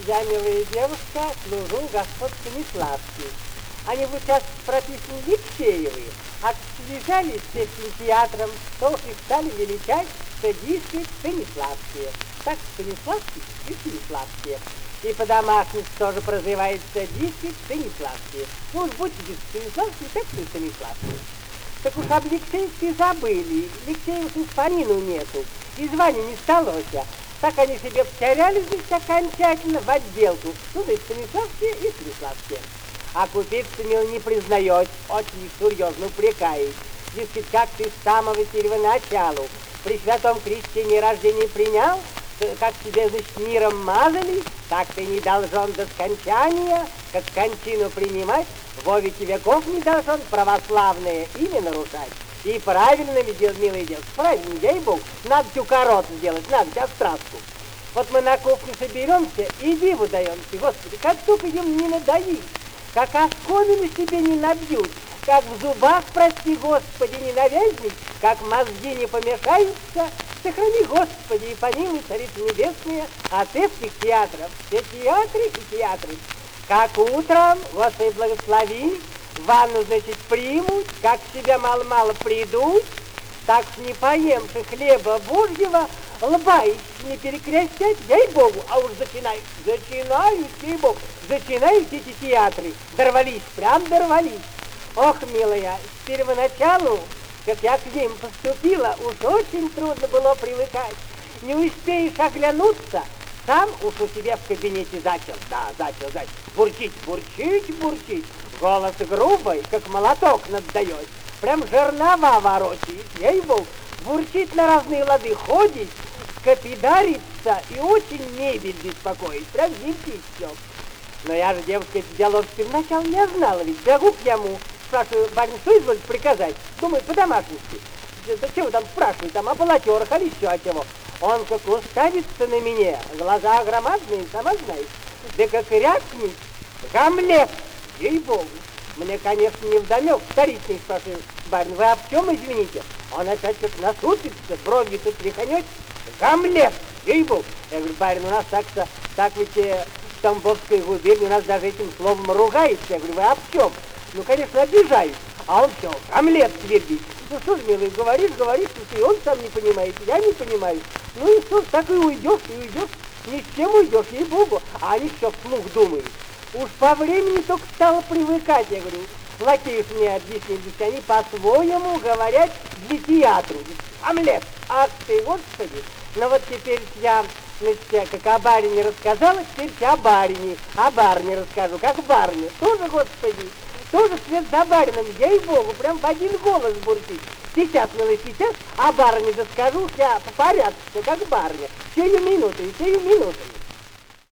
Я, милая девушка, служу господ Станиславский. Они в участке прописаны Евсеевы, а связались с этим театром, то уж их стали величать стадисты Станиславские. Так Станиславский и Станиславские. И по-домашнему тоже прозывается стадисты Станиславские. Ну уж будьте Станиславские, так и Станиславские. Так уж об Алексеевке забыли, Алексеевых и в помину нету, и звания не сталось. Так они себе потеряли здесь окончательно в отделку. Ну, да и Станиславские, и Станиславские. А купец-то, мил, не признает, очень серьезно упрекает. Дескать, как ты с самого первоначалу при святом крещении рождения принял, как тебе, значит, миром мазали, так ты не должен до скончания, как кончину принимать, во веки веков не должен православное имя нарушать. И правильно ли делать, милый девушка, правильно, ей-богу, надо тюкорот сделать, надо тебя страстку. Вот мы на кухне соберемся и диву даемся, Господи, как только им не надоить, как оскомину себе не набьют, как в зубах, прости Господи, не навязнет, как мозги не помешаются, сохрани, Господи, и помилуй, Царица Небесная, от этих театров, все театры и театры. Как утром, Господи, благослови, ванну, значит, примут, как себя мало-мало придут, так не поемши хлеба Божьего, лба их не перекрестять, ей-богу, а уж начинают, ей-богу, начинают эти театры, дорвались, прям дорвались. Ох, милая, с первоначалу, как я к ним поступила, уж очень трудно было привыкать. Не успеешь оглянуться, сам уж у себя в кабинете начал бурчить, голос грубый, как молоток наддает, прям жернова ворочает, ей-богу, бурчит на разные лады, ходит, скопидарится и очень мебель беспокоит, прям зимки все. Но я же, девушка, это дело первоначалу не знала, ведь бегу к нему, спрашиваю, барин, что изволите приказать? Думаю, по-домашности. Зачем вы там спрашиваете, там о полотерах или еще о чего? Он как уставится на меня, глаза громадные, сама знаешь, да как рякнет, Гамлет, ей-богу. Мне, конечно, не вдомек, вторичный спрашиваю, барин, вы об чем, извините? Он опять как насупится, брови тут тряханет, Гамлет, ей-богу. Я говорю, барин, у нас так ведь в Тамбовской губернии у нас даже этим словом ругается. Я говорю, вы об чем? Ну, конечно, обижаюсь. А он все, Гамлет твердит. Ну что ж, милый, говоришь, и он сам не понимает, я не понимаю. Ну и что ж, так и уйдешь, ни с чем уйдешь, ей-богу. А они все вслух думают. Уж по времени только стало привыкать, я говорю. Лакеев мне объяснили, они по-своему говорят для театру. Гамлет, ах ты, Господи. Но вот теперь я, значит, как о барине рассказала, теперь я о барине расскажу, как барыня. Тоже, Господи, тоже вслед за барином, ей-богу, прям в один голос бурчит. Сейчас, милый, сейчас, а барыне расскажу, я по порядку, как барыня, сею минутой.